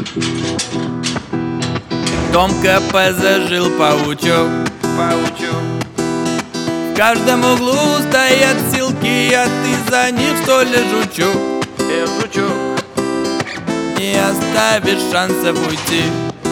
В том КПЗ жил паучок. В каждом углу стоят силки, а ты за них, что ли, жучок? Жучок. Не оставишь шансов уйти.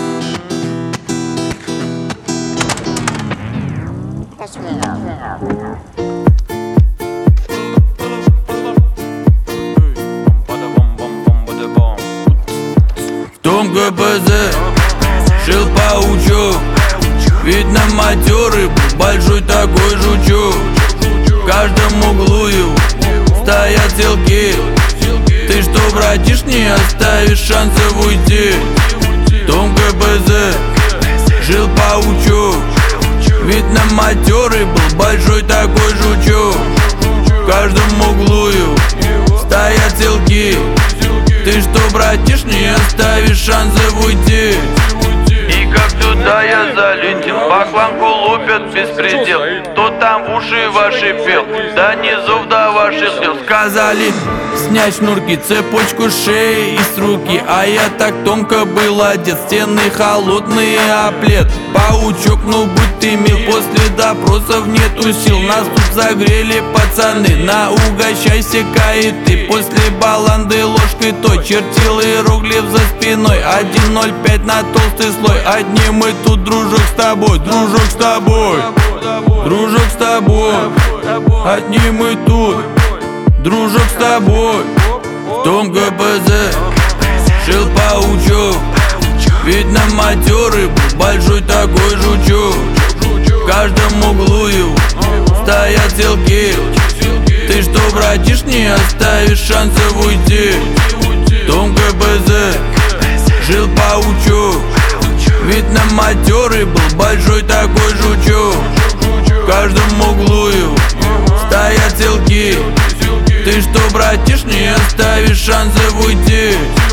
В том КПЗ жил паучок. Видно, матерый был большой такой жучок. В каждом углу его стоят селки. Ты что, братиш, не оставишь шансов уйти? В том КПЗ жил паучок. Видно, матерый был большой такой жучок. В каждом углу его стоят селки. Ты что, братиш, не оставишь шансов уйти? И как туда я залетел, бакланку лупят беспредел. Кто там в уши ваши пел, да низов до ваших дел. Сказали снять шнурки, цепочку с шеи и с руки. А я так тонко был одет, стены холодные, а плед. Паучок, ну будь ты мил, после допросов нету сил. Нас тут загрели пацаны, на угощайся-ка и ты. После баланды ложкой той чертил иероглиф за спиной. 1.05 на толстый слой. Одни мы тут, дружок, с тобой, дружок, с тобой, дружок, с тобой. Одни мы тут, дружок, с тобой. В том КПЗ жил паучок. Видно, матерый был большой такой жучок. В каждом углу его стоят селки. Ты что, братиш, не оставишь шансов уйти? В том КПЗ жил паучок. Видно, матерый был большой такой жучок. В каждом углу его стоят селки. Ты что, братиш, не оставишь шансов уйти?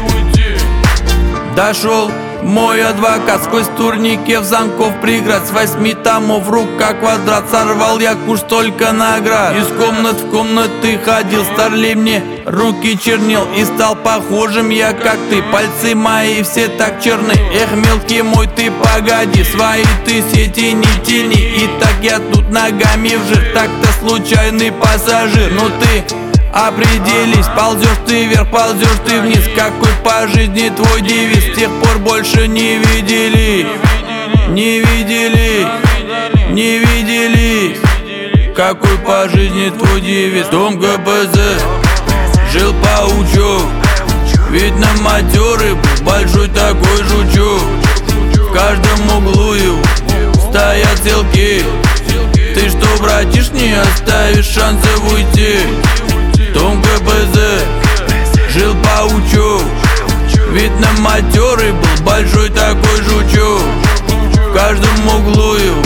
Дошел мой адвокат сквозь турникев замков преград. С 8 томов в руках квадрат. Сорвал я куш столько наград. Из комнат в комнаты ходил, старлей мне руки чернил. И стал похожим я, как ты. Пальцы мои все так черны. Эх, мелкий мой, ты погоди, свои ты сети не тяни. И так я тут ногами в жир. Так-то случайный пассажир. Ну ты определись, ползешь ты вверх, ползешь ты вниз. Какой по жизни твой девиз? С тех пор больше не видели, не видели, не виделись. Какой по жизни твой девиз? В том КПЗ жил паучок. Видно, матерый был большой такой жучок. В каждом углу его стоят селки. Ты что, братиш, не оставишь шансов уйти? В том КПЗ жил паучок. Видно, матерый был большой такой жучок. В каждом углу его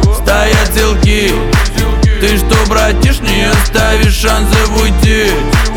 стоят селки. Ты что, братиш, не оставишь шансов уйти?